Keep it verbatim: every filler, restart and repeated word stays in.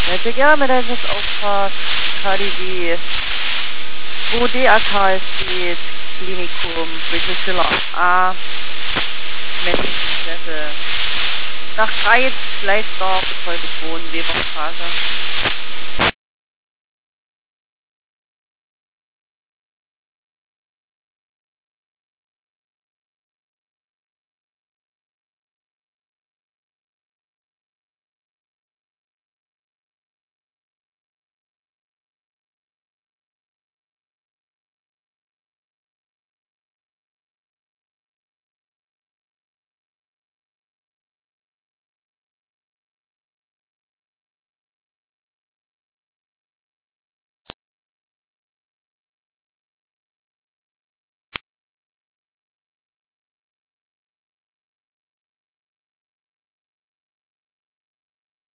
Ja, sehr gerne, das ist auf K D W, wo D A K steht, Klinikum Friedrich Schiller A, Menschenstätte. Nach Greiz, Gleisdorf, betreutes Wohnen, Weberstraße.